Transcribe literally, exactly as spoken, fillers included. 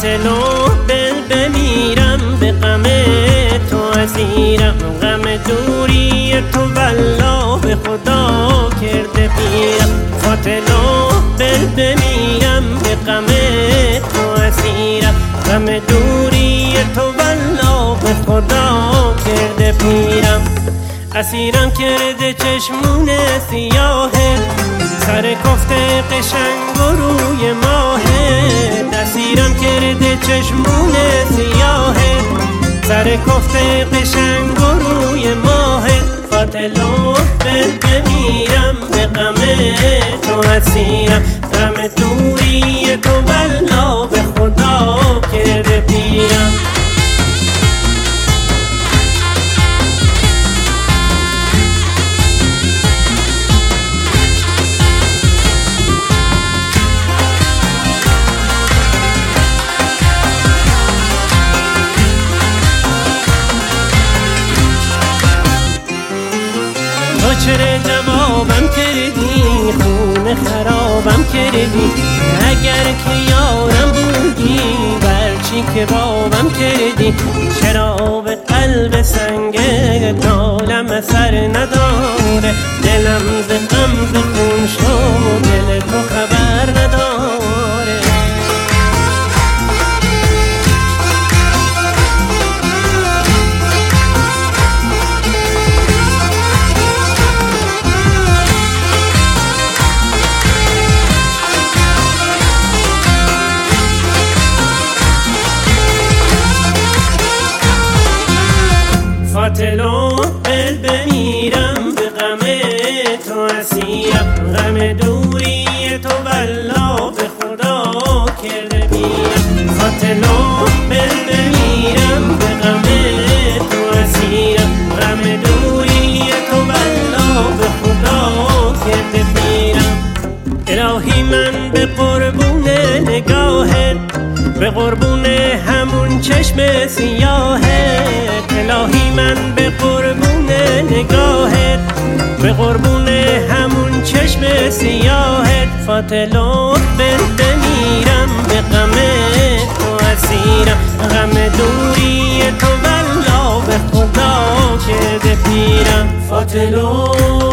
فاطل و بل بمیرم به غم تو اسیرم، غم دوری تو والله به خدا کرده پیرم. فاطل و بل بمیرم به غم تو اسیرم، غم دوری تو والله به خدا کرده پیرم. اسیرم کرده چشمون سیاهه، سر کفته قشنگ و روی ماهه. اسیرم کرده چشمون سیاهه، سر کفته قشنگ و روی ماهه. فاطل و بل بمیرم به غم تو اسیرم، غم دوری تو والله به خدا کرده پیرم. چرا جوابم کردی، خون خرابم کردی. اگر که یارم بودی برچی که بابم کردی. چرا به قلب سنگ نالم اثر نداره، دلم ز غم ز خون شد دل تو خبر نداره. فاطل و بل بمیرم به غم تو اسیرم، غم دوری تو والله به خدا کرده پیرم. فاطل و بل بمیرم به غم تو اسیرم، غم دوری تو والله به خدا کرده پیرم. الهی من به قربون نگاهت، به قربون همون چشم سیاهت. الهی من به قربون نگاهت، به قربون همون چشم سیاهت. فاطل و بل بمیرم به غم تو اسیرم، غم دوری تو والله به خدا کرده پیرم. فاطل و